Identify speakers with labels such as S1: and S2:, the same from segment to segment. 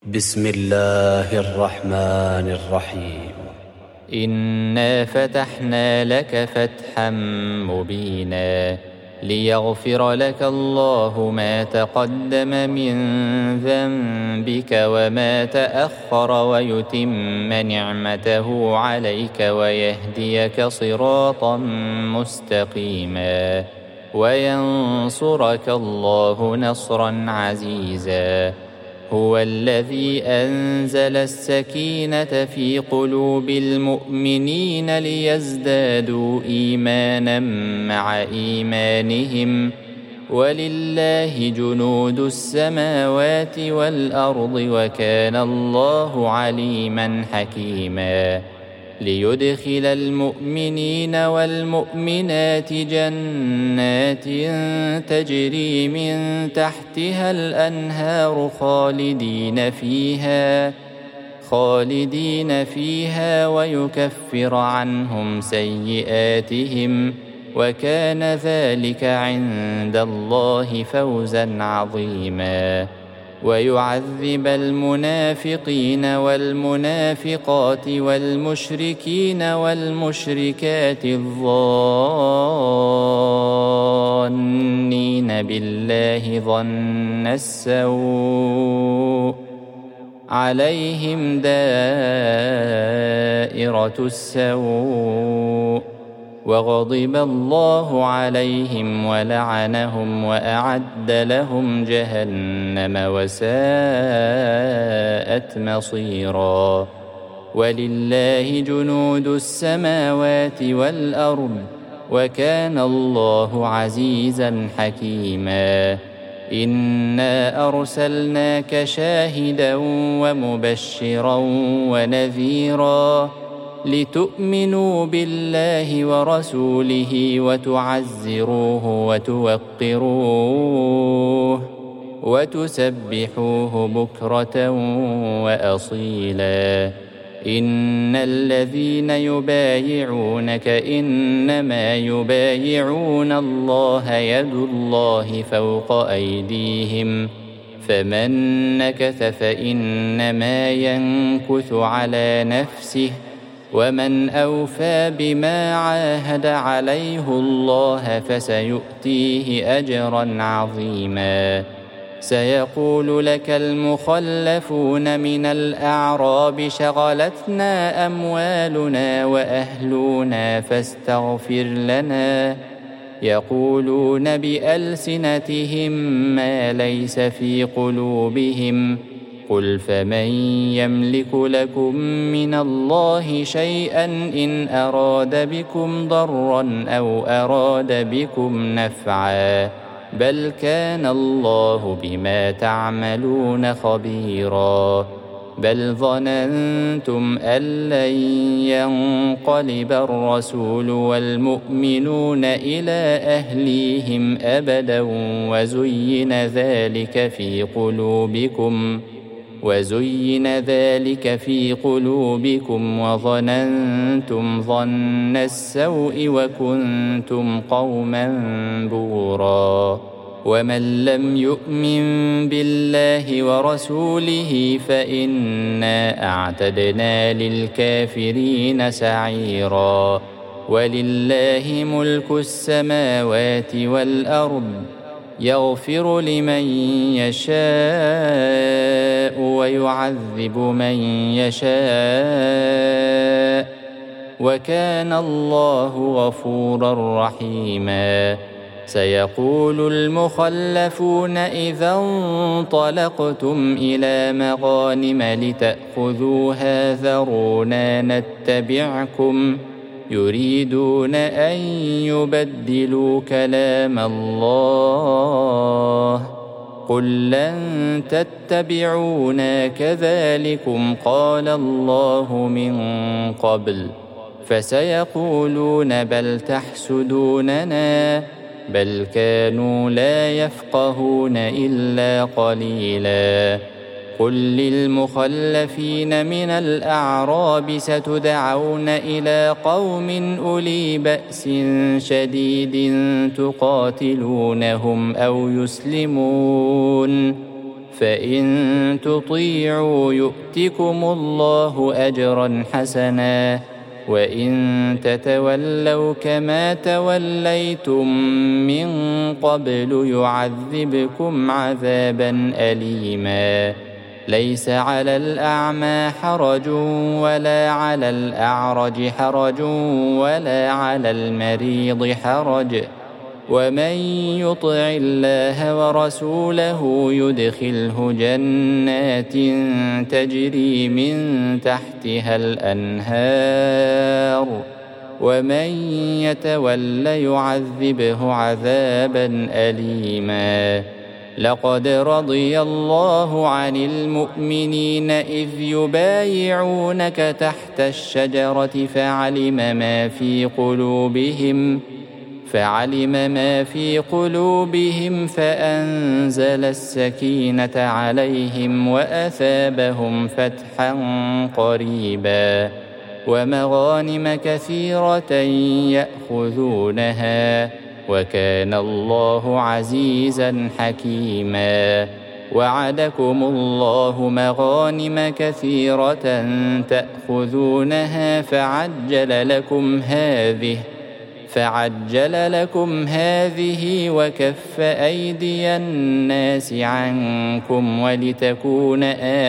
S1: بسم الله الرحمن الرحيم.
S2: إنا فتحنا لك فتحا مبينا ليغفر لك الله ما تقدم من ذنبك وما تأخر ويتم نعمته عليك ويهديك صراطا مستقيما وينصرك الله نصرا عزيزا. هو الذي أنزل السكينة في قلوب المؤمنين ليزدادوا إيمانا مع إيمانهم ولله جنود السماوات والأرض وكان الله عليما حكيما. ليدخل المؤمنين والمؤمنات جنات تجري من تحتها الأنهار خالدين فيها ويكفر عنهم سيئاتهم وكان ذلك عند الله فوزا عظيما. ويعذب المنافقين والمنافقات والمشركين والمشركات الظانين بالله ظن السوء عليهم دائرة السوء وغضب الله عليهم ولعنهم وأعد لهم جهنم وساءت مصيرا. ولله جنود السماوات والأرض وكان الله عزيزا حكيما. إنا أرسلناك شاهدا ومبشرا ونذيرا لتؤمنوا بالله ورسوله وتعزروه وتوقروه وتسبحوه بكرة وأصيلا. إن الذين يبايعونك إنما يبايعون الله يد الله فوق أيديهم فمن نكث فإنما ينكث على نفسه ومن أوفى بما عاهد عليه الله فسيؤتيه أجرا عظيما. سيقول لك المخلفون من الأعراب شغلتنا أموالنا وأهلنا فاستغفر لنا يقولون بألسنتهم ما ليس في قلوبهم قل فمن يملك لكم من الله شيئا إن أراد بكم ضرا أو أراد بكم نفعا بل كان الله بما تعملون خبيرا. بل ظننتم أن لن ينقلب الرسول والمؤمنون إلى أهليهم أبدا وزين ذلك في قلوبكم وظننتم ظن السوء وكنتم قوما بورا. ومن لم يؤمن بالله ورسوله فإنا أعتدنا للكافرين سعيرا. ولله ملك السماوات والأرض يغفر لمن يشاء ويعذب من يشاء وكان الله غفورا رحيما. سيقول المخلفون إذا انطلقتم إلى مغانم لتأخذوها ذرونا نتبعكم يريدون أن يبدلوا كلام الله قل لن تتبعونا كذلكم قال الله من قبل فسيقولون بل تحسدوننا بل كانوا لا يفقهون إلا قليلا. قل للمخلفين من الأعراب ستدعون إلى قوم أولي بأس شديد تقاتلونهم أو يسلمون فإن تطيعوا يؤتكم الله أجرا حسنا، وإن تتولوا كما توليتم من قبل يعذبكم عذابا أليما. ليس على الأعمى حرج ولا على الأعرج حرج ولا على المريض حرج، ومن يطع الله ورسوله يدخله جنات تجري من تحتها الأنهار، ومن يتول يعذبه عذابا أليما. لقد رضي الله عن المؤمنين إذ يبايعونك تحت الشجرة فعلم ما في قلوبهم فأنزل السكينة عليهم وأثابهم فتحا قريبا ومغانم كثيرة يأخذونها، وكان الله عزيزا حكيما. وعدكم الله مغانم كثيرة تأخذونها فعجل لكم هذه وكف أيدي الناس عنكم ولتكون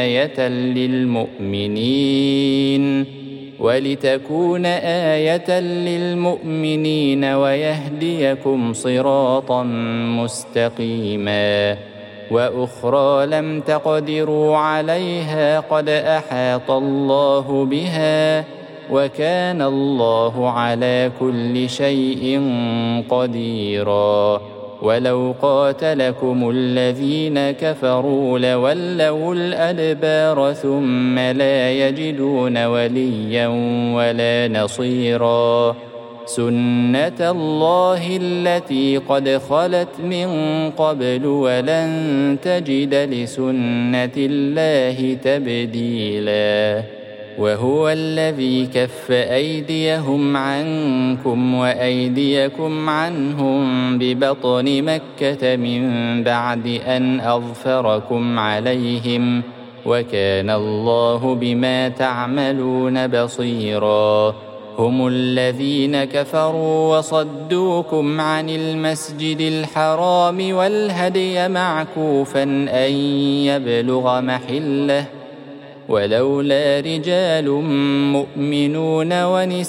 S2: آية للمؤمنين ويهديكم صراطا مستقيما. وأخرى لم تقدروا عليها قد أحاط الله بها، وكان الله على كل شيء قديرا. ولو قاتلكم الذين كفروا لولوا الأدبار ثم لا يجدون وليا ولا نصيرا. سنة الله التي قد خلت من قبل ولن تجد لسنة الله تبديلا. وهو الذي كف أيديهم عنكم وأيديكم عنهم ببطن مكة من بعد أن أظفركم عليهم، وكان الله بما تعملون بصيرا. هم الذين كفروا وصدوكم عن المسجد الحرام والهدي معكوفا أن يبلغ محله، ولولا رجال مؤمنون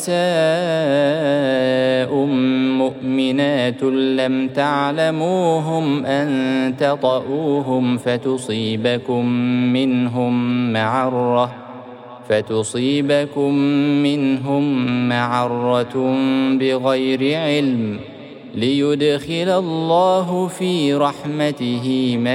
S2: ونساء مؤمنات لم تعلموهم أن تطؤوهم فتصيبكم منهم معرة بغير علم، ليدخل الله في رحمته من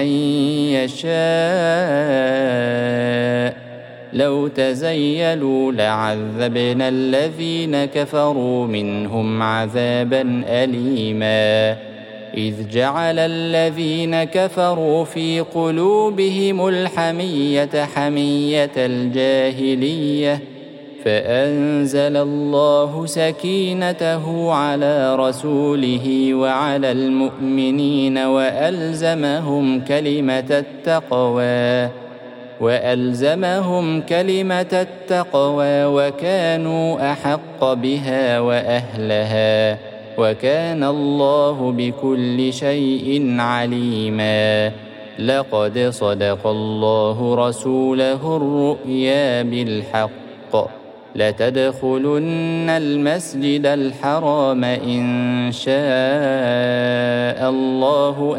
S2: يشاء. لو تزيلوا لعذبنا الذين كفروا منهم عذابا أليما. إذ جعل الذين كفروا في قلوبهم الحمية حمية الجاهلية، فأنزل الله سكينته على رسوله وعلى المؤمنين وألزمهم كلمة التقوى وكانوا أحق بها وأهلها، وكان الله بكل شيء عليما. لقد صدق الله رسوله الرؤيا بالحق، لتدخلن المسجد الحرام إن شاء الله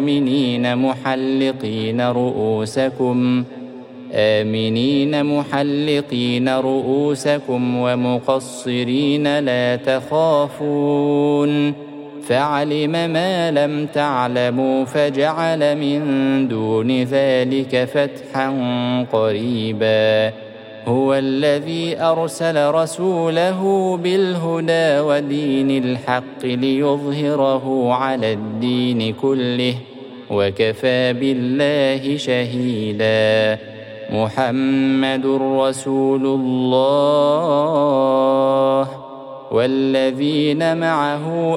S2: آمنين محلقين رؤوسكم ومقصرين لا تخافون، فعلم ما لم تعلموا فجعل من دون ذلك فتحا قريبا. هو الذي أرسل رسوله بالهدى ودين الحق ليظهره على الدين كله، وكفى بالله شهيدا. محمد رسول الله والذين معه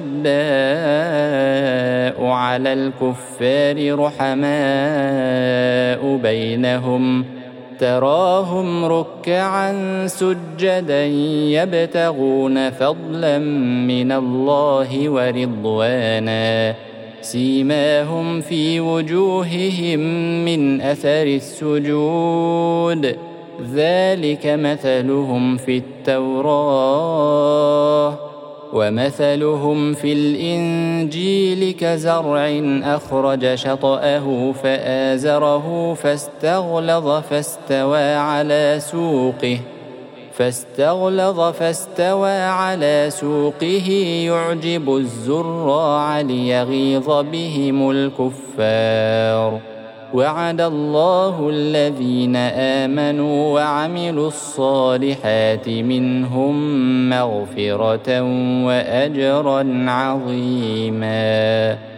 S2: أشداء على الكفار رحماء بينهم تراهم ركعا سجدا يبتغون فضلا من الله ورضوانا سيماهم في وجوههم من أثر السجود ذلك مثلهم في التوراة ومثلهم في الإنجيل كزرع أخرج شطأه فآزره فاستغلظ على سوقه يعجب الزراع ليغيظ بهم الكفار وعد الله الذين آمنوا وعملوا الصالحات منهم مغفرة وأجرا عظيما.